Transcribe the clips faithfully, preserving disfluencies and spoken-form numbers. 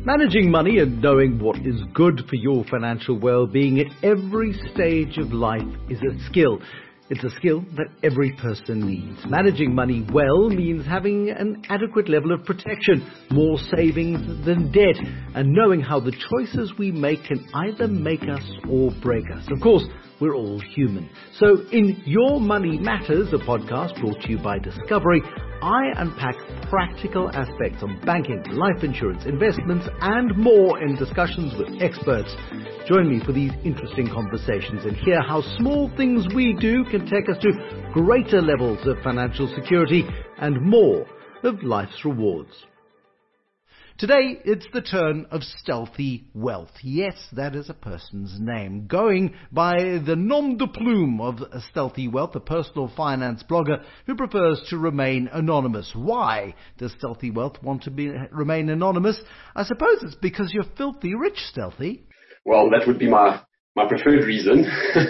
Managing money and knowing what is good for your financial well-being at every stage of life is a skill. It's a skill that every person needs. Managing money well means having an adequate level of protection, more savings than debt, and knowing how the choices we make can either make us or break us. Of course, we're all human. So in Your Money Matters, a podcast brought to you by Discovery, I unpack practical aspects on banking, life insurance, investments, and more in discussions with experts. Join me for these interesting conversations and hear how small things we do can take us to greater levels of financial security and more of life's rewards. Today, it's the turn of Stealthy Wealth. Yes, that is a person's name, going by the nom de plume of Stealthy Wealth, a personal finance blogger who prefers to remain anonymous. Why does Stealthy Wealth want to be, remain anonymous? I suppose it's because you're filthy rich, Stealthy. Well, that would be my, my preferred reason.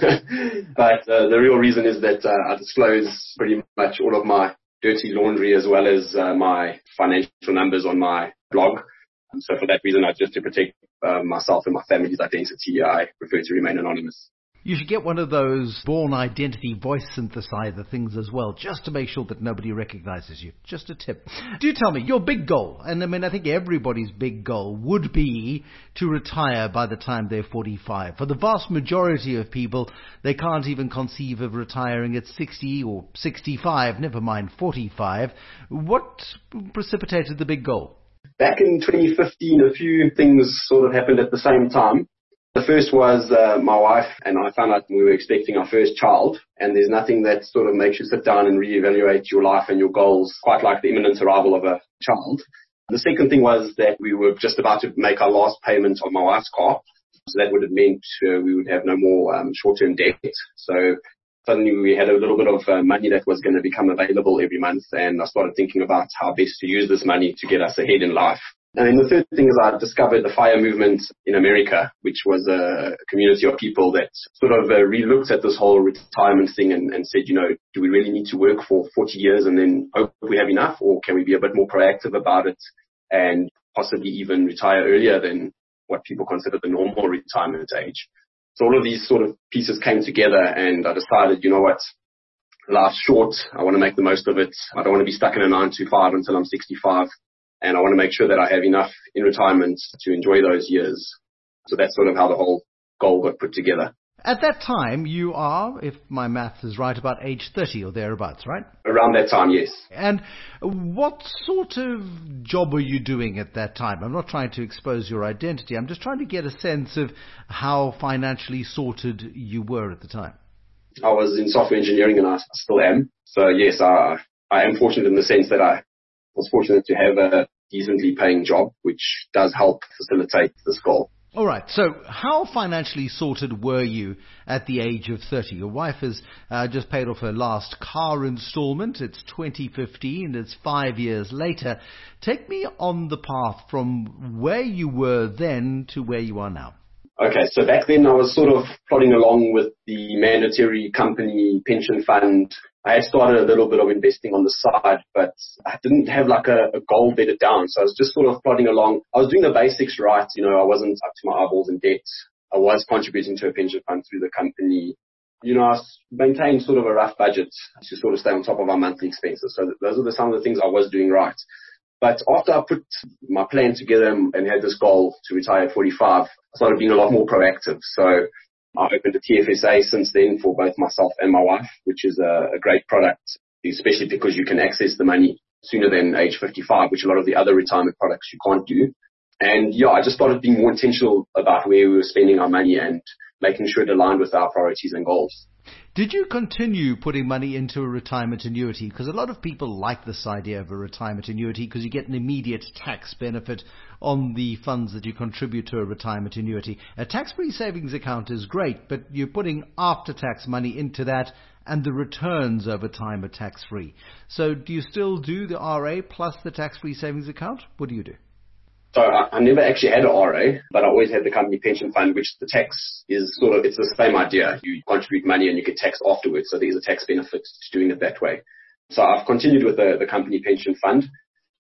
But uh, the real reason is that uh, I disclose pretty much all of my dirty laundry as well as uh, my financial numbers on my blog. And so for that reason, I just to protect uh, myself and my family's identity, I prefer to remain anonymous. You should get one of those Born Identity voice synthesizer things as well, just to make sure that nobody recognizes you. Just a tip. Do tell me, your big goal, and I mean, I think everybody's big goal would be to retire by the time they're forty-five. For the vast majority of people, they can't even conceive of retiring at sixty or sixty-five, never mind forty-five. What precipitated the big goal? Back in twenty fifteen, a few things sort of happened at the same time. The first was uh, my wife and I found out we were expecting our first child, and there's nothing that sort of makes you sit down and reevaluate your life and your goals quite like the imminent arrival of a child. The second thing was that we were just about to make our last payment on my wife's car, so that would have meant uh, we would have no more um, short-term debt. So suddenly we had a little bit of uh, money that was going to become available every month, and I started thinking about how best to use this money to get us ahead in life. And then the third thing is I discovered the FIRE movement in America, which was a community of people that sort of uh, re-looked at this whole retirement thing and, and said, you know, do we really need to work for forty years and then hope we have enough, or can we be a bit more proactive about it and possibly even retire earlier than what people consider the normal retirement age? So all of these sort of pieces came together, and I decided, you know what, life's short. I want to make the most of it. I don't want to be stuck in a nine to five until I'm sixty-five. And I want to make sure that I have enough in retirement to enjoy those years. So that's sort of how the whole goal got put together. At that time, you are, if my math is right, about age thirty or thereabouts, right? Around that time, yes. And what sort of job were you doing at that time? I'm not trying to expose your identity. I'm just trying to get a sense of how financially sorted you were at the time. I was in software engineering, and I still am. So yes, I, I am fortunate in the sense that I was fortunate to have a decently paying job, which does help facilitate this goal. All right. So how financially sorted were you at the age of thirty? Your wife has uh, just paid off her last car installment. It's twenty fifteen. It's five years later. Take me on the path from where you were then to where you are now. Okay, so back then I was sort of plodding along with the mandatory company pension fund. I had started a little bit of investing on the side, but I didn't have like a, a goal bedded down. So I was just sort of plodding along. I was doing the basics right. You know, I wasn't up to my eyeballs in debt. I was contributing to a pension fund through the company. You know, I maintained sort of a rough budget to sort of stay on top of our monthly expenses. So those are the, some of the things I was doing right. But after I put my plan together and had this goal to retire at forty-five, I started being a lot more proactive. So I opened a T F S A since then for both myself and my wife, which is a, a great product, especially because you can access the money sooner than age fifty-five, which a lot of the other retirement products you can't do. And yeah, I just started being more intentional about where we were spending our money and making sure it aligned with our priorities and goals. Did you continue putting money into a retirement annuity? Because a lot of people like this idea of a retirement annuity because you get an immediate tax benefit on the funds that you contribute to a retirement annuity. A tax-free savings account is great, but you're putting after-tax money into that, and the returns over time are tax-free. So do you still do the R A plus the tax-free savings account? What do you do? So I, I never actually had an R A, but I always had the company pension fund, which the tax is sort of, it's the same idea. You contribute money and you get taxed afterwards. So there's a tax benefit to doing it that way. So I've continued with the, the company pension fund.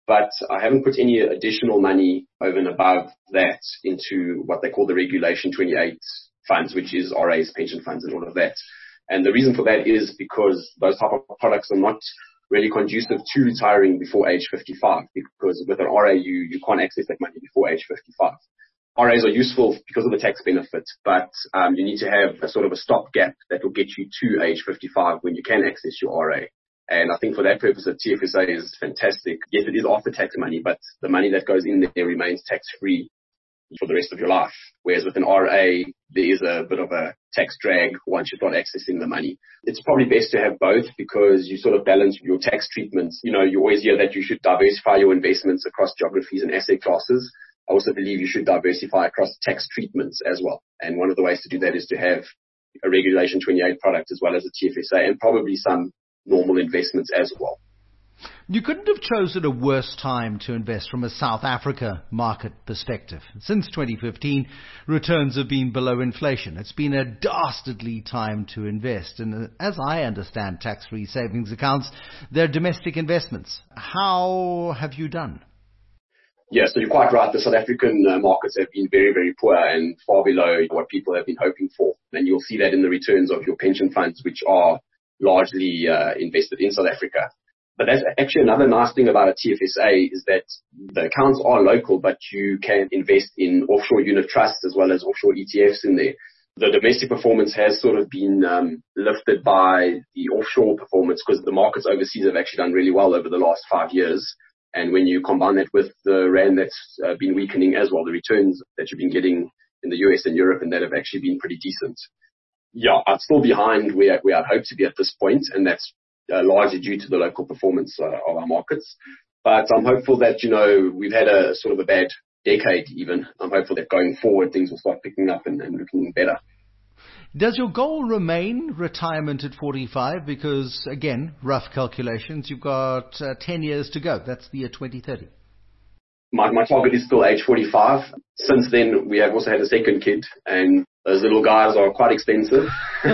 but I haven't put any additional money over and above that into what they call the Regulation twenty-eight funds, which is R A's, pension funds and all of that. And the reason for that is because those type of products are not really conducive to retiring before age fifty-five, because with an R A, you, you can't access that money before age fifty-five. R As are useful because of the tax benefit, but um, you need to have a sort of a stopgap that will get you to age fifty-five when you can access your R A. And I think for that purpose, the T F S A is fantastic. Yes, it is after tax money, but the money that goes in there remains tax-free for the rest of your life. Whereas with an R A, there is a bit of a tax drag once you start accessing the money. It's probably best to have both because you sort of balance your tax treatments. You know, you always hear that you should diversify your investments across geographies and asset classes. I also believe you should diversify across tax treatments as well. And one of the ways to do that is to have a Regulation twenty-eight product as well as a T F S A and probably some normal investments as well. You couldn't have chosen a worse time to invest from a South Africa market perspective. Since twenty fifteen, returns have been below inflation. It's been a dastardly time to invest. And as I understand tax-free savings accounts, they're domestic investments. How have you done? Yeah, so you're quite right. The South African uh, markets have been very, very poor and far below what people have been hoping for. And you'll see that in the returns of your pension funds, which are largely uh, invested in South Africa. But that's actually another nice thing about a T F S A is that the accounts are local, but you can invest in offshore unit trusts as well as offshore E T Fs in there. The domestic performance has sort of been um, lifted by the offshore performance because the markets overseas have actually done really well over the last five years. And when you combine that with the rand that's uh, been weakening as well, the returns that you've been getting in the U S and Europe and that have actually been pretty decent. Yeah, I'm still behind where, where I'd hope to be at this point, and that's uh, largely due to the local performance uh, of our markets. But I'm hopeful that, you know, we've had a sort of a bad decade even. I'm hopeful that going forward things will start picking up and, and looking better. Does your goal remain retirement at forty-five? Because, again, rough calculations, you've got uh, ten years to go. That's the year twenty thirty. My, my target is still age forty-five. Since then, we have also had a second kid, and those little guys are quite expensive.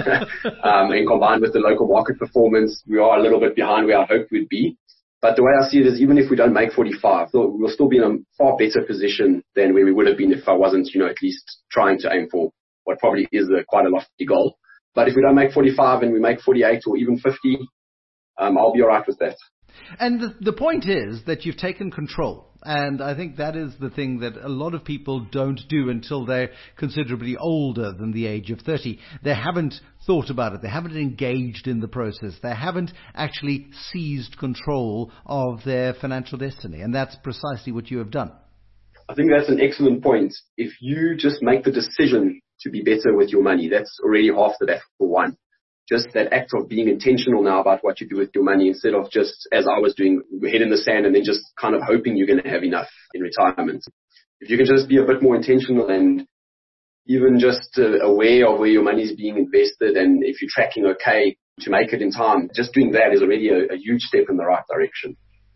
um, and combined with the local market performance, we are a little bit behind where I hoped we'd be. But the way I see it is even if we don't make forty-five, we'll still be in a far better position than where we would have been if I wasn't, you know, at least trying to aim for what probably is a, quite a lofty goal. But if we don't make forty-five and we make forty-eight or even fifty, um, I'll be all right with that. And the, the point is that you've taken control. And I think that is the thing that a lot of people don't do until they're considerably older than the age of thirty. They haven't thought about it. They haven't engaged in the process. They haven't actually seized control of their financial destiny. And that's precisely what you have done. I think that's an excellent point. If you just make the decision to be better with your money, that's already half the battle for one. Just that act of being intentional now about what you do with your money instead of just, as I was doing, head in the sand and then just kind of hoping you're going to have enough in retirement. If you can just be a bit more intentional and even just uh, aware of where your money is being invested, and if you're tracking okay to make it in time, just doing that is already a, a huge step in the right direction.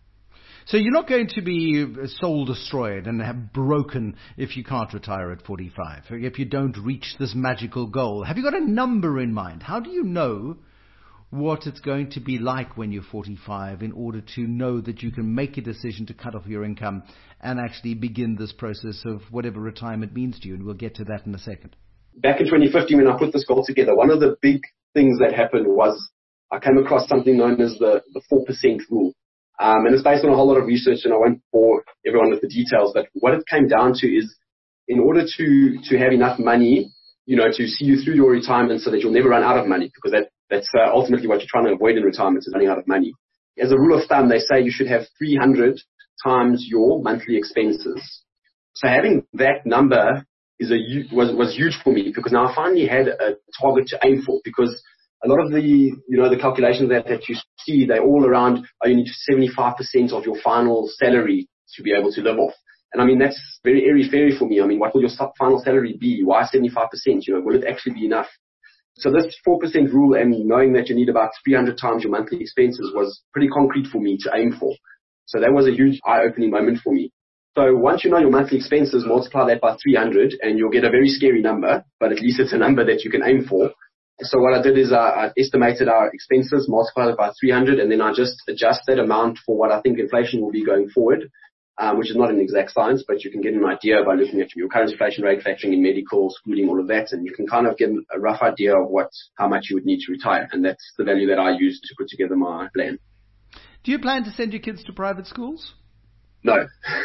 So you're not going to be soul destroyed and have broken if you can't retire at forty-five, if you don't reach this magical goal. Have you got a number in mind? How do you know what it's going to be like when you're forty-five in order to know that you can make a decision to cut off your income and actually begin this process of whatever retirement means to you? And we'll get to that in a second. Back in twenty fifteen, when I put this goal together, one of the big things that happened was I came across something known as the, the four percent rule. Um, and it's based on a whole lot of research, and I won't bore everyone with the details, but what it came down to is in order to, to have enough money, you know, to see you through your retirement so that you'll never run out of money, because that, that's uh, ultimately what you're trying to avoid in retirement is running out of money. As a rule of thumb, they say you should have three hundred times your monthly expenses. So having that number is a, was, was huge for me because now I finally had a target to aim for, because a lot of the, you know, the calculations that, that you see, they're all around, oh, you need seventy-five percent of your final salary to be able to live off. And I mean, that's very airy-fairy for me. I mean, what will your final salary be? Why seventy-five percent? You know, will it actually be enough? So this four percent rule and knowing that you need about three hundred times your monthly expenses was pretty concrete for me to aim for. So that was a huge eye-opening moment for me. So once you know your monthly expenses, multiply that by three hundred and you'll get a very scary number, but at least it's a number that you can aim for. So what I did is I, I estimated our expenses, multiplied it by three hundred, and then I just adjust that amount for what I think inflation will be going forward, um, which is not an exact science, but you can get an idea by looking at your current inflation rate, factoring in medical, schooling, all of that, and you can kind of get a rough idea of what, how much you would need to retire, and that's the value that I use to put together my plan. Do you plan to send your kids to private schools? No.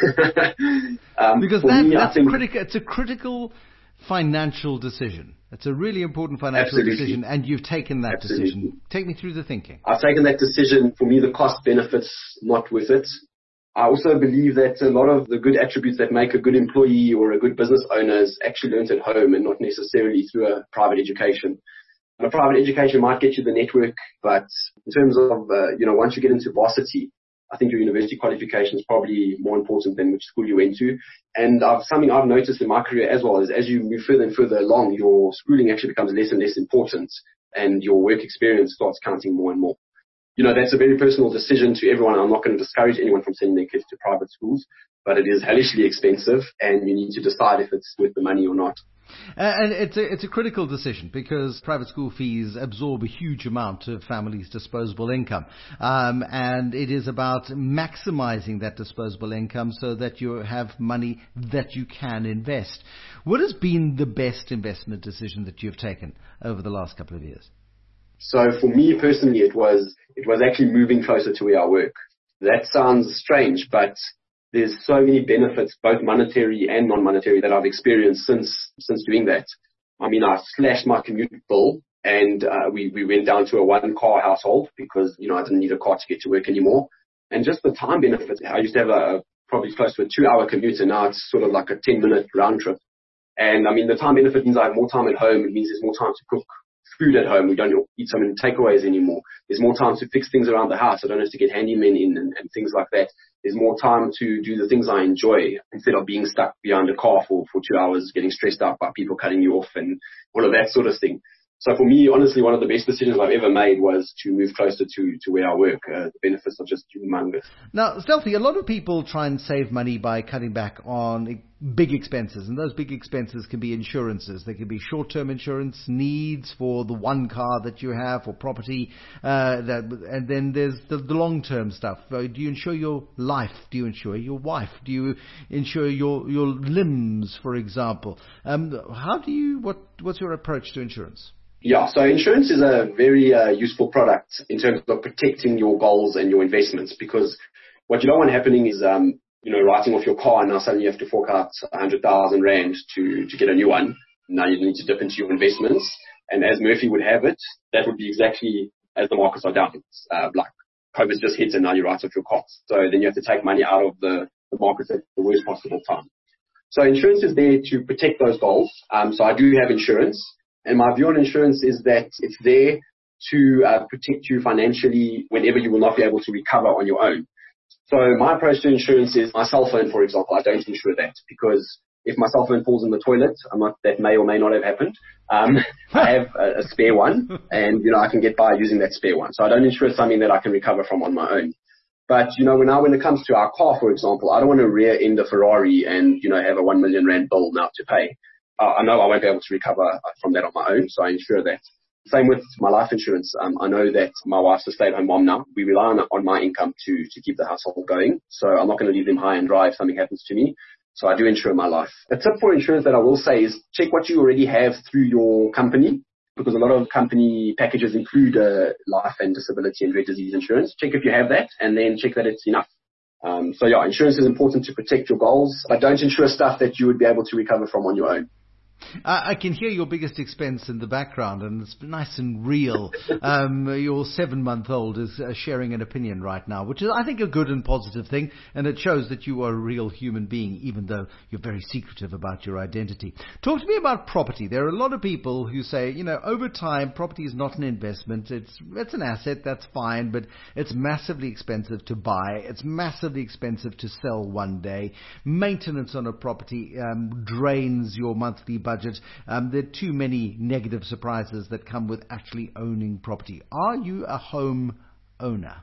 um, because that, me, that's think, critical. It's a critical financial decision. It's a really important financial absolutely. decision, and you've taken that absolutely. decision. Take me through the thinking. I've taken that decision. For me, the cost benefits not worth it. I also believe that a lot of the good attributes that make a good employee or a good business owner is actually learned at home and not necessarily through a private education. A private education might get you the network, but in terms of, uh, you know, once you get into varsity, I think your university qualification is probably more important than which school you went to. And I've, something I've noticed in my career as well is as you move further and further along, your schooling actually becomes less and less important and your work experience starts counting more and more. You know, that's a very personal decision to everyone. I'm not going to discourage anyone from sending their kids to private schools, but it is hellishly expensive and you need to decide if it's worth the money or not. Uh, and it's a, it's a critical decision because private school fees absorb a huge amount of families' disposable income. Um, and it is about maximizing that disposable income so that you have money that you can invest. What has been the best investment decision that you've taken over the last couple of years? So for me personally, it was, it was actually moving closer to where I work. That sounds strange, but there's so many benefits, both monetary and non-monetary, that I've experienced since since doing that. I mean, I slashed my commute bill, and uh, we we went down to a one-car household because you know I didn't need a car to get to work anymore. And just the time benefits. I used to have a, a probably close to a two-hour commute, and now it's sort of like a ten-minute round trip. And I mean, the time benefit means I have more time at home. It means there's more time to cook food at home. We don't eat so many takeaways anymore. There's more time to fix things around the house. I don't have to get handymen in and, and things like that. There's more time to do the things I enjoy instead of being stuck behind a car for, for two hours, getting stressed out by people cutting you off and all of that sort of thing. So for me, honestly, one of the best decisions I've ever made was to move closer to, to where I work. Uh, the benefits are just humongous. Now, Stealthy, a lot of people try and save money by cutting back on big expenses, and those big expenses can be insurances. They can be short-term insurance needs for the one car that you have or property, uh, that, and then there's the, the long-term stuff. Uh, do you insure your life? Do you insure your wife? Do you insure your, your limbs, for example? Um, how do you, what, what's your approach to insurance? Yeah, so insurance is a very uh, useful product in terms of protecting your goals and your investments, because what you don't want happening is, um, you know, writing off your car and now suddenly you have to fork out one hundred thousand rand to, to get a new one. Now you need to dip into your investments. And as Murphy would have it, that would be exactly as the markets are down. It's uh, like COVID just hit and now you write off your costs. So then you have to take money out of the, the markets at the worst possible time. So insurance is there to protect those goals. Um, so I do have insurance. And my view on insurance is that it's there to uh, protect you financially whenever you will not be able to recover on your own. So my approach to insurance is my cell phone, for example. I don't insure that because if my cell phone falls in the toilet, I'm not, that may or may not have happened. Um, I have a, a spare one, and you know I can get by using that spare one. So I don't insure something that I can recover from on my own. But you know, now when it comes to our car, for example, I don't want to rear end a Ferrari and you know have a one million rand bill now to pay. Uh, I know I won't be able to recover from that on my own, so I insure that. Same with my life insurance. Um, I know that my wife's a stay-at-home mom now. We rely on, on my income to, to keep the household going, so I'm not going to leave them high and dry if something happens to me. So I do insure my life. A tip for insurance that I will say is check what you already have through your company, because a lot of company packages include uh, life and disability and rare disease insurance. Check if you have that, and then check that it's enough. Um, so yeah, insurance is important to protect your goals, but don't insure stuff that you would be able to recover from on your own. I can hear your biggest expense in the background, and it's nice and real. Um, your seven-month-old is uh, sharing an opinion right now, which is, I think, a good and positive thing, and it shows that you are a real human being, even though you're very secretive about your identity. Talk to me about property. There are a lot of people who say, you know, over time, property is not an investment. It's it's an asset, that's fine, but it's massively expensive to buy. It's massively expensive to sell one day. Maintenance on a property um, drains your monthly budget. Budget. Um, there are too many negative surprises that come with actually owning property. Are you a home owner?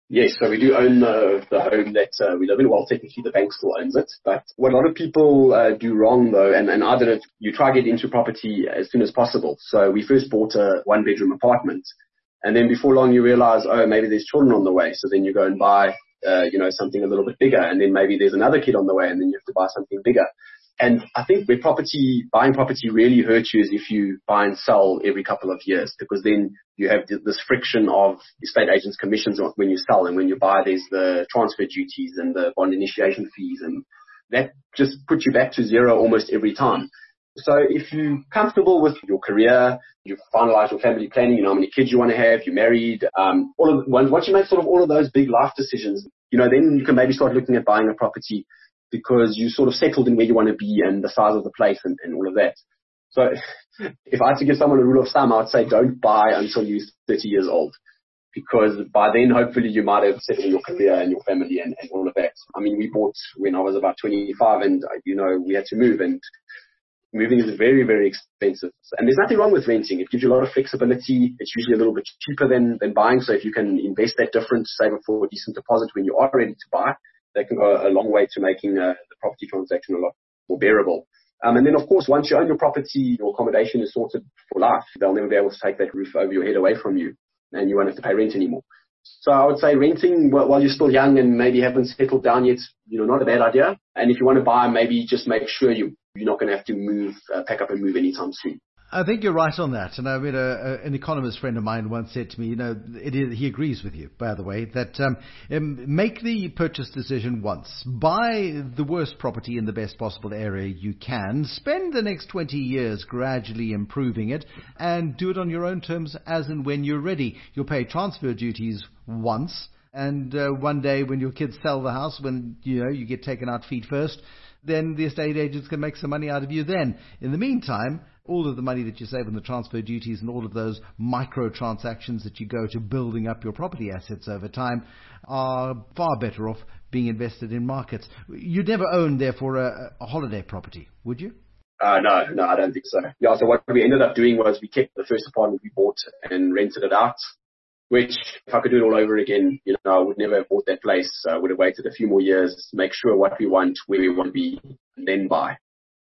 Yes, so we do own the, the home that uh, we live in. Well, technically the bank still owns it. But what a lot of people uh, do wrong though, and, and I did it, you try to get into property as soon as possible. So we first bought a one bedroom apartment. And then before long you realize, oh, maybe there's children on the way. So then you go and buy, uh, you know, something a little bit bigger. And then maybe there's another kid on the way and then you have to buy something bigger. And I think where property, buying property really hurts you is if you buy and sell every couple of years, because then you have this friction of estate agents' commissions when you sell, and when you buy, there's the transfer duties and the bond initiation fees, and that just puts you back to zero almost every time. So if you're comfortable with your career, you've finalized your family planning, you know how many kids you want to have, you're married, um, all of once you make sort of all of those big life decisions, you know, then you can maybe start looking at buying a property, because you sort of settled in where you want to be and the size of the place and, and all of that. So if I had to give someone a rule of thumb, I would say don't buy until you're thirty years old, because by then hopefully you might have settled your career and your family and, and all of that. I mean, we bought when I was about twenty-five, and you know, we had to move, and moving is very, very expensive. And there's nothing wrong with renting. It gives you a lot of flexibility. It's usually a little bit cheaper than, than buying. So if you can invest that difference, save it for a decent deposit when you are ready to buy, that can go a long way to making uh, the property transaction a lot more bearable. Um, and then, of course, once you own your property, your accommodation is sorted for life. They'll never be able to take that roof over your head away from you, and you won't have to pay rent anymore. So I would say renting while you're still young and maybe haven't settled down yet, you know, not a bad idea. And if you want to buy, maybe just make sure you, you're not going to have to move, uh, pack up and move anytime soon. I think you're right on that. And I mean, a, a, an economist friend of mine once said to me, you know, it is, he agrees with you, by the way, that um, um, make the purchase decision once. Buy the worst property in the best possible area you can. Spend the next twenty years gradually improving it, and do it on your own terms as and when you're ready. You'll pay transfer duties once, and uh, one day when your kids sell the house, when you know you get taken out feet first, then the estate agents can make some money out of you then. In the meantime, all of the money that you save on the transfer duties and all of those micro transactions that you go to building up your property assets over time are far better off being invested in markets. You'd never own, therefore, a, a holiday property, would you? Uh, no, no, I don't think so. Yeah, so what we ended up doing was we kept the first apartment we bought and rented it out, which if I could do it all over again, you know, I would never have bought that place. I would have waited a few more years, make sure what we want, where we want to be, and then buy.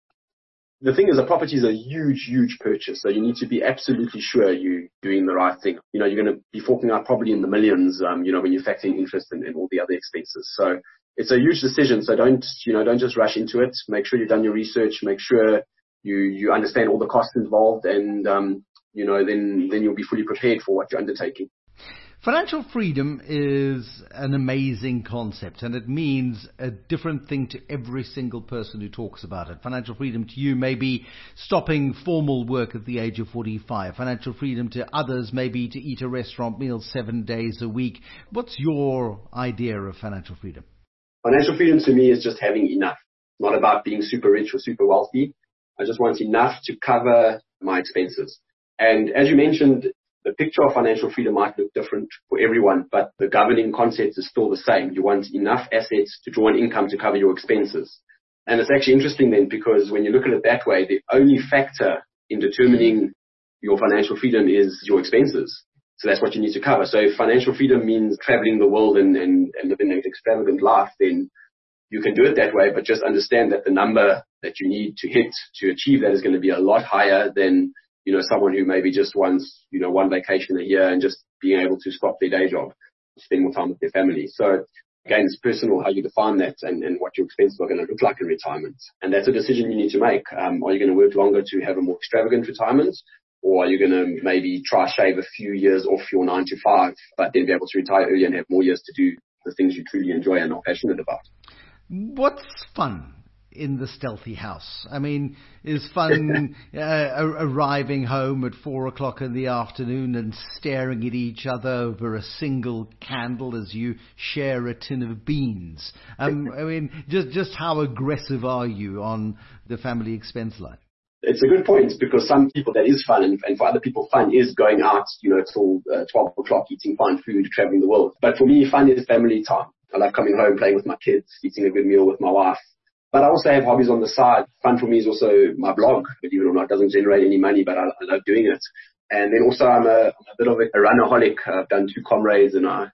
The thing is, a property is a huge, huge purchase. So you need to be absolutely sure you're doing the right thing. You know, you're going to be forking out probably in the millions, um, you know, when you factor in interest and, and all the other expenses. So it's a huge decision. So don't, you know, don't just rush into it. Make sure you've done your research. Make sure you, you understand all the costs involved, and, um, you know, then, then you'll be fully prepared for what you're undertaking. Financial freedom is an amazing concept, and it means a different thing to every single person who talks about it. Financial freedom to you may be stopping formal work at the age of forty-five. Financial freedom to others may be to eat a restaurant meal seven days a week. What's your idea of financial freedom? Financial freedom to me is just having enough. Not about being super rich or super wealthy. I just want enough to cover my expenses. And as you mentioned, the picture of financial freedom might look different for everyone, but the governing concept is still the same. You want enough assets to draw an income to cover your expenses. And it's actually interesting then, because when you look at it that way, the only factor in determining your financial freedom is your expenses. So that's what you need to cover. So if financial freedom means traveling the world and, and, and living an extravagant life, then you can do it that way, but just understand that the number that you need to hit to achieve that is going to be a lot higher than, you know, someone who maybe just wants, you know, one vacation a year and just being able to stop their day job, spend more time with their family. So again, it's personal how you define that and, and what your expenses are going to look like in retirement. And that's a decision you need to make. Um, are you going to work longer to have a more extravagant retirement? Or are you going to maybe try shave a few years off your nine to five, but then be able to retire early and have more years to do the things you truly enjoy and are passionate about? What's fun in the stealthy house? I mean, is fun uh, arriving home at four o'clock in the afternoon and staring at each other over a single candle as you share a tin of beans? Um, I mean, just just how aggressive are you on the family expense line? It's a good point, because some people that is fun, and, and for other people fun is going out, you know, till uh, twelve o'clock, eating fine food, traveling the world. But for me, fun is family time. I love coming home, playing with my kids, eating a good meal with my wife. But I also have hobbies on the side. Fun for me is also my blog, believe it or not. It doesn't generate any money, but I, I love doing it. And then also I'm a, I'm a bit of a runaholic. I've done two comrades, and I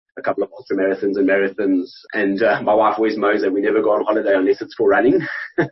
a couple of ultra marathons and marathons. And uh, my wife always knows that we never go on holiday unless it's for running.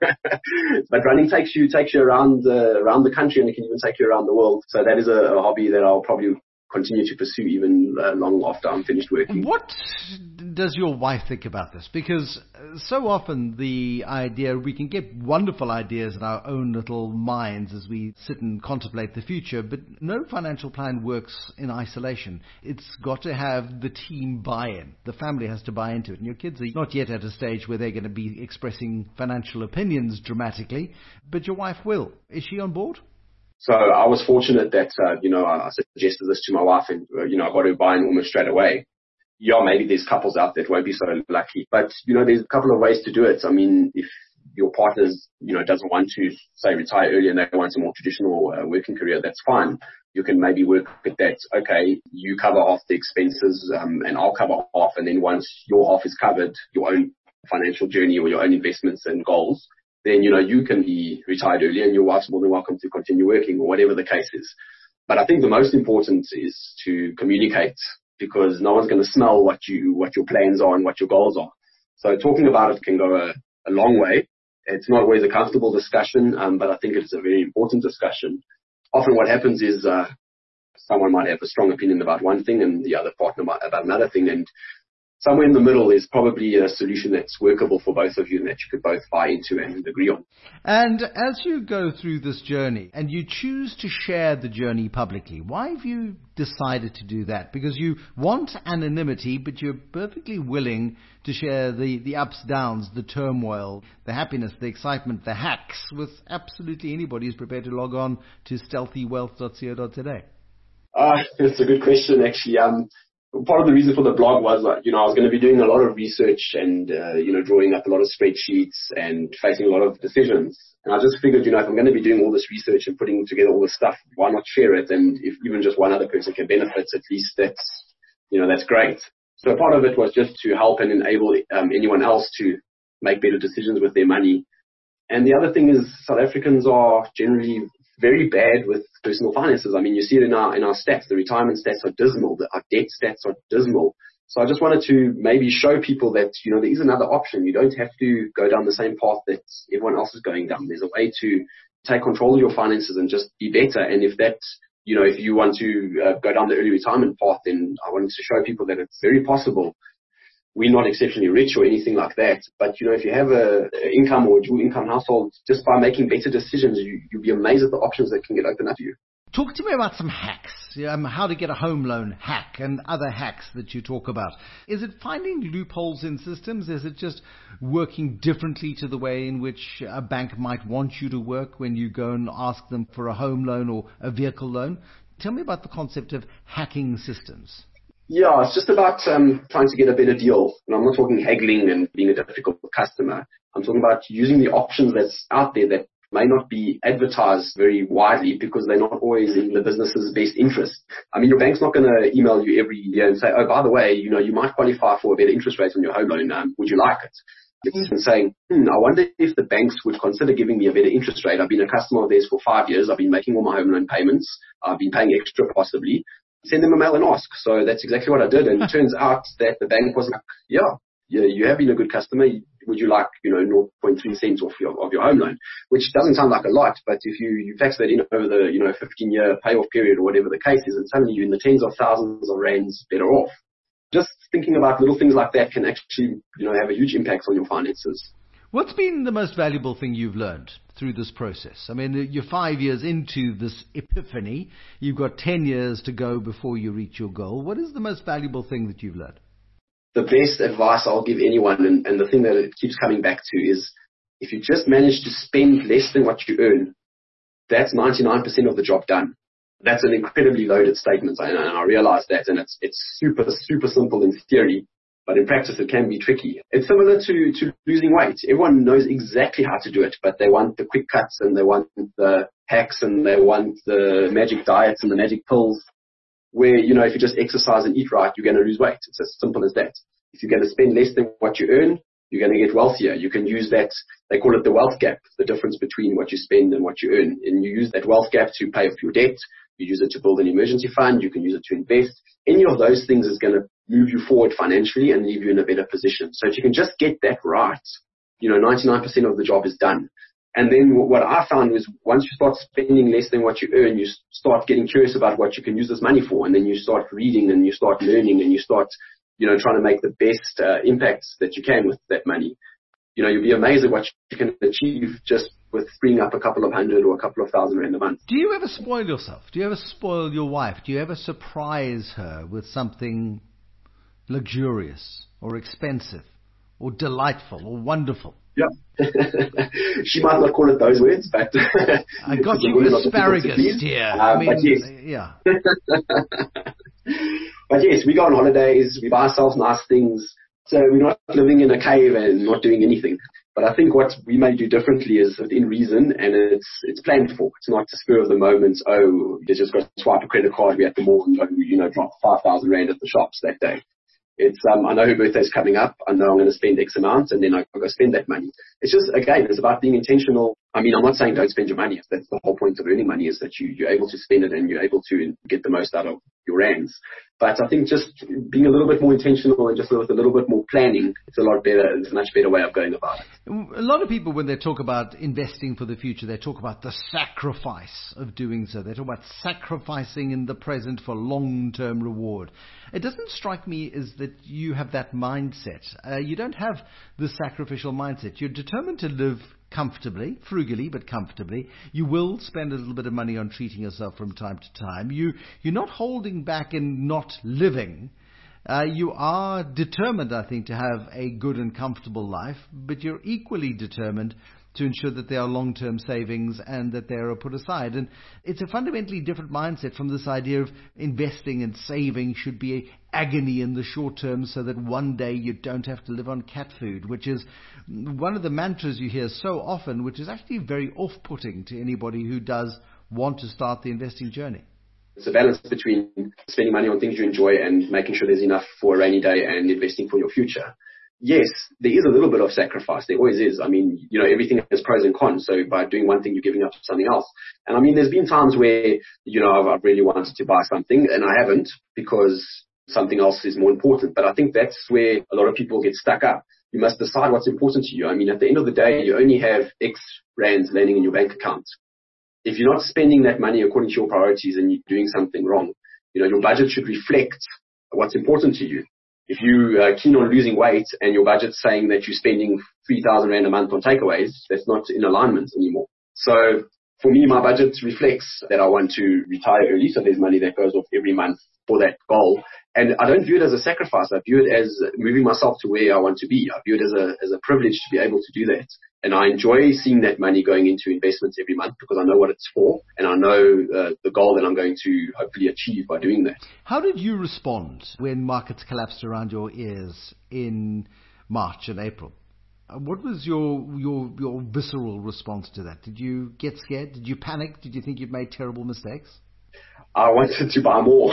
But running takes you takes you around uh, around the country, and it can even take you around the world. So that is a, a hobby that I'll probably continue to pursue even uh, long after I'm finished working. What does your wife think about this? Because so often the idea, we can get wonderful ideas in our own little minds as we sit and contemplate the future, but no financial plan works in isolation. It's got to have the team buy-in. The family has to buy into it. And your kids are not yet at a stage where they're going to be expressing financial opinions dramatically, but your wife will. Is she on board? So I was fortunate that, uh, you know, I suggested this to my wife and, uh, you know, I got her buy-in almost straight away. Yeah, maybe there's couples out there that won't be so lucky. But, you know, there's a couple of ways to do it. I mean, if your partner's, you know, doesn't want to, say, retire early and they want a more traditional uh, working career, that's fine. You can maybe work at that. Okay, you cover half the expenses um, and I'll cover half. And then once your half is covered, your own financial journey or your own investments and goals, then, you know, you can be retired early and your wife's more than welcome to continue working or whatever the case is. But I think the most important is to communicate, because no one's going to smell what you, what your plans are and what your goals are. So talking about it can go a, a long way. It's not always a comfortable discussion, um, but I think it's a very important discussion. Often what happens is, uh, someone might have a strong opinion about one thing and the other partner might about another thing, and somewhere in the middle is probably a solution that's workable for both of you and that you could both buy into and agree on. And as you go through this journey and you choose to share the journey publicly, why have you decided to do that? Because you want anonymity, but you're perfectly willing to share the, the ups, downs, the turmoil, the happiness, the excitement, the hacks with absolutely anybody who's prepared to log on to stealthy wealth dot co dot za. Uh, that's a good question, actually. Um, Part of the reason for the blog was, uh, you know, I was going to be doing a lot of research and, uh, you know, drawing up a lot of spreadsheets and facing a lot of decisions. And I just figured, you know, if I'm going to be doing all this research and putting together all this stuff, why not share it? And if even just one other person can benefit, at least that's, you know, that's great. So part of it was just to help and enable um, anyone else to make better decisions with their money. And the other thing is South Africans are generally very bad with personal finances. I mean, you see it in our in our stats. The retirement stats are dismal. The, our debt stats are dismal. So I just wanted to maybe show people that, you know, there is another option. You don't have to go down the same path that everyone else is going down. There's a way to take control of your finances and just be better. And if that, you know, if you want to uh, go down the early retirement path, then I wanted to show people that it's very possible. We're not exceptionally rich or anything like that. But, you know, if you have a, a income or a dual income household, just by making better decisions, you, you'll be amazed at the options that can get opened up to you. Talk to me about some hacks, um, how to get a home loan hack and other hacks that you talk about. Is it finding loopholes in systems? Is it just working differently to the way in which a bank might want you to work when you go and ask them for a home loan or a vehicle loan? Tell me about the concept of hacking systems. Yeah, it's just about um, trying to get a better deal. And I'm not talking haggling and being a difficult customer. I'm talking about using the options that's out there that may not be advertised very widely because they're not always in the business's best interest. I mean, your bank's not going to email you every year and say, oh, by the way, you know, you might qualify for a better interest rate on your home loan. Um, would you like it? It's saying, hmm, I wonder if the banks would consider giving me a better interest rate. I've been a customer of theirs for five years. I've been making all my home loan payments. I've been paying extra possibly. Send them a mail and ask. So that's exactly what I did. And it turns out that the bank was like, yeah, yeah, you have been a good customer. Would you like, you know, zero point three cents off your, of your home loan? Which doesn't sound like a lot, but if you, you factor that in over the, you know, fifteen year payoff period or whatever the case is, and suddenly you're in the tens of thousands of rands better off. Just thinking about little things like that can actually, you know, have a huge impact on your finances. What's been the most valuable thing you've learned through this process? I mean, you're five years into this epiphany. You've got ten years to go before you reach your goal. What is the most valuable thing that you've learned? The best advice I'll give anyone, and, and the thing that it keeps coming back to, is if you just manage to spend less than what you earn, that's ninety-nine percent of the job done. That's an incredibly loaded statement, and I realize that, and it's it's super, super simple in theory. But in practice, it can be tricky. It's similar to, to losing weight. Everyone knows exactly how to do it, but they want the quick cuts and they want the hacks and they want the magic diets and the magic pills where, you know, if you just exercise and eat right, you're going to lose weight. It's as simple as that. If you're going to spend less than what you earn, you're going to get wealthier. You can use that. They call it the wealth gap, the difference between what you spend and what you earn. And you use that wealth gap to pay off your debt. You use it to build an emergency fund. You can use it to invest. Any of those things is going to move you forward financially and leave you in a better position. So if you can just get that right, you know, ninety-nine percent of the job is done. And then what I found was once you start spending less than what you earn, you start getting curious about what you can use this money for. And then you start reading and you start learning and you start, you know, trying to make the best uh, impacts that you can with that money. You know, you'll be amazed at what you can achieve just with freeing up a couple of hundred or a couple of thousand rand a month. Do you ever spoil yourself? Do you ever spoil your wife? Do you ever surprise her with something luxurious or expensive or delightful or wonderful? Yeah. She might not call it those words, but I got you asparagus here. Uh, I mean, but yes. yeah. But yes, we go on holidays, we buy ourselves nice things. So we're not living in a cave and not doing anything. But I think what we may do differently is within reason, and it's it's planned for. It's not the spur of the moment. Oh, you just got to swipe a credit card. We at the mall and go, you know, drop five thousand rand at the shops that day. It's um, I know her birthday's coming up. I know I'm going to spend X amount, and then I go spend that money. It's just, again, it's about being intentional. I mean, I'm not saying don't spend your money. That's the whole point of earning money, is that you, you're able to spend it and you're able to get the most out of your rands. But I think just being a little bit more intentional and just with a little bit more planning, it's a lot better. It's a much better way of going about it. A lot of people, when they talk about investing for the future, they talk about the sacrifice of doing so. They talk about sacrificing in the present for long-term reward. It doesn't strike me as that you have that mindset. Uh, you don't have the sacrificial mindset. You're determined to live comfortably, frugally, but comfortably. You will spend a little bit of money on treating yourself from time to time. You, you're not holding back and not living. Uh, you are determined, I think, to have a good and comfortable life, but you're equally determined to ensure that there are long-term savings and that they are put aside. And it's a fundamentally different mindset from this idea of investing and saving should be a agony in the short term so that one day you don't have to live on cat food, which is one of the mantras you hear so often, which is actually very off-putting to anybody who does want to start the investing journey. It's a balance between spending money on things you enjoy and making sure there's enough for a rainy day and investing for your future. Yes, there is a little bit of sacrifice. There always is. I mean, you know, everything has pros and cons. So by doing one thing, you're giving up something else. And I mean, there's been times where, you know, I've, I've really wanted to buy something and I haven't because something else is more important. But I think that's where a lot of people get stuck up. You must decide what's important to you. I mean, at the end of the day, you only have X rands landing in your bank account. If you're not spending that money according to your priorities and you're doing something wrong, you know, your budget should reflect what's important to you. If you are keen on losing weight and your budget's saying that you're spending three thousand rand a month on takeaways, that's not in alignment anymore. So for me, my budget reflects that I want to retire early. So there's money that goes off every month for that goal. And I don't view it as a sacrifice. I view it as moving myself to where I want to be. I view it as a, as a privilege to be able to do that. And I enjoy seeing that money going into investments every month because I know what it's for and I know uh, the goal that I'm going to hopefully achieve by doing that. How did you respond when markets collapsed around your ears in March and April? What was your, your, your visceral response to that? Did you get scared? Did you panic? Did you think you'd made terrible mistakes? I wanted to buy more.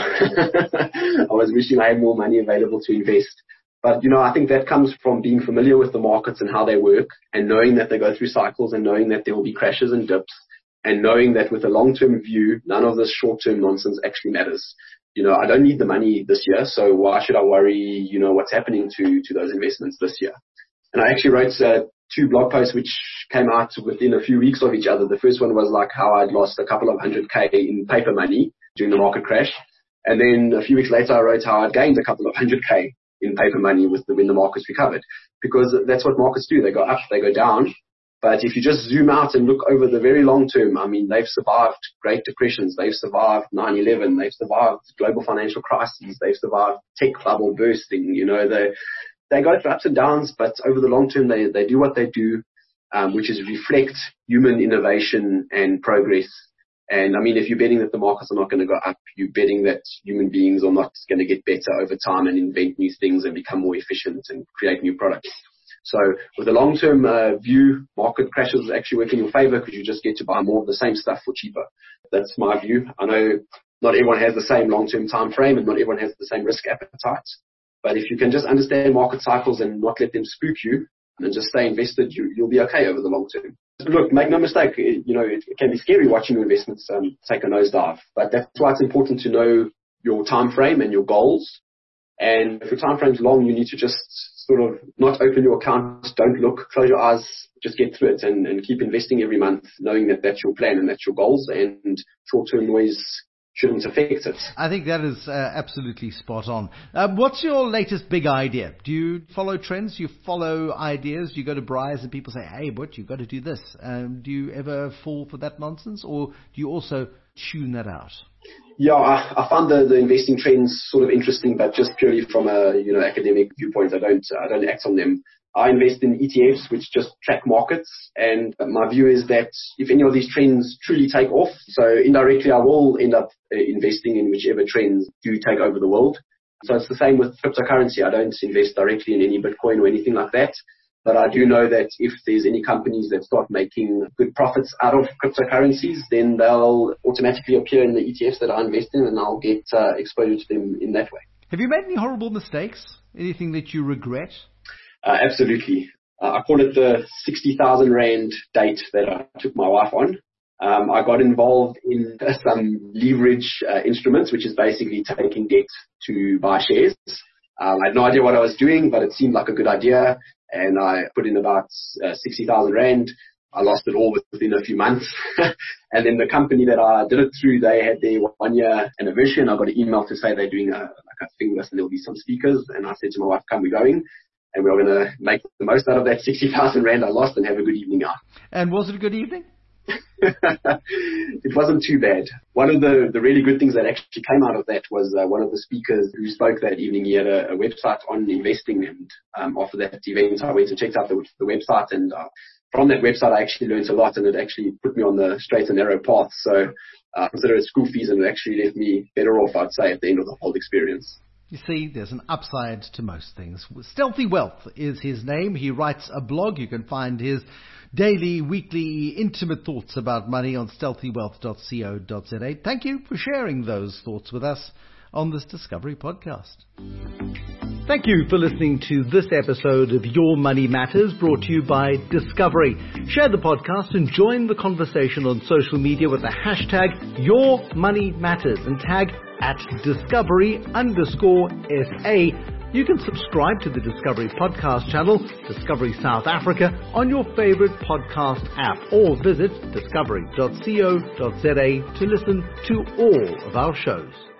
I was wishing I had more money available to invest. But, you know, I think that comes from being familiar with the markets and how they work and knowing that they go through cycles and knowing that there will be crashes and dips and knowing that with a long-term view, none of this short-term nonsense actually matters. You know, I don't need the money this year, so why should I worry, you know, what's happening to, to those investments this year? And I actually wrote uh, two blog posts which came out within a few weeks of each other. The first one was like how I'd lost a couple of hundred K in paper money during the market crash. And then a few weeks later, I wrote how I'd gained a couple of hundred K in paper money with the, when the markets recovered, because that's what markets do. They go up, they go down. But if you just zoom out and look over the very long term, I mean, they've survived Great Depressions. They've survived nine eleven. They've survived global financial crises. They've survived tech bubble bursting. You know, they, they go through ups and downs, but over the long term, they, they do what they do, um, which is reflect human innovation and progress. And I mean, if you're betting that the markets are not going to go up, you're betting that human beings are not going to get better over time and invent new things and become more efficient and create new products. So with a long-term uh, view, market crashes actually work in your favor because you just get to buy more of the same stuff for cheaper. That's my view. I know not everyone has the same long-term time frame and not everyone has the same risk appetite. But if you can just understand market cycles and not let them spook you and just stay invested, you, you'll be okay over the long term. Look, make no mistake, you know, it can be scary watching your investments um, take a nosedive, but that's why it's important to know your time frame and your goals And if your time frame's long, you need to just sort of not open your account, don't look, close your eyes, just get through it and, and keep investing every month, knowing that that's your plan and that's your goals, and short-term noise shouldn't affect it. I think that is uh, absolutely spot on. Um, what's your latest big idea? Do you follow trends? Do you follow ideas? Do you go to Briars and people say, hey, but you've got to do this? Um, do you ever fall for that nonsense, or do you also tune that out? Yeah, I, I find the, the investing trends sort of interesting, but just purely from a you know academic viewpoint. I don't I don't act on them. I invest in E T Fs, which just track markets, and my view is that if any of these trends truly take off, so indirectly I will end up uh, investing in whichever trends do take over the world. So it's the same with cryptocurrency. I don't invest directly in any Bitcoin or anything like that, but I do know that if there's any companies that start making good profits out of cryptocurrencies, then they'll automatically appear in the E T Fs that I invest in, and I'll get uh, exposure to them in that way. Have you made any horrible mistakes? Anything that you regret? Uh, absolutely. Uh, I call it the sixty thousand rand date that I took my wife on. Um, I got involved in uh, some leverage uh, instruments, which is basically taking debt to buy shares. Um, I had no idea what I was doing, but it seemed like a good idea. And I put in about uh, sixty thousand rand. I lost it all within a few months. And then the company that I did it through, they had their one year anniversary, and I got an email to say they're doing a, like a thing with, and there'll be some speakers. And I said to my wife, come, we're going. And we we're going to make the most out of that sixty thousand rand I lost and have a good evening out. And was it a good evening? It wasn't too bad. One of the, the really good things that actually came out of that was uh, one of the speakers who spoke that evening. He had a, a website on investing, and um, after that event, I went and checked out the, the website, and uh, from that website, I actually learned a lot, and it actually put me on the straight and narrow path. So I uh, consider it school fees, and it actually left me better off, I'd say, at the end of the whole experience. You see, there's an upside to most things. Stealthy Wealth is his name. He writes a blog. You can find his daily, weekly, intimate thoughts about money on stealthy wealth dot co dot za. Thank you for sharing those thoughts with us on this Discovery podcast. Thank you for listening to this episode of Your Money Matters, brought to you by Discovery. Share the podcast and join the conversation on social media with the hashtag Your Money Matters and tag at Discovery underscore SA. You can subscribe to the Discovery podcast channel, Discovery South Africa, on your favorite podcast app, or visit discovery dot co dot za to listen to all of our shows.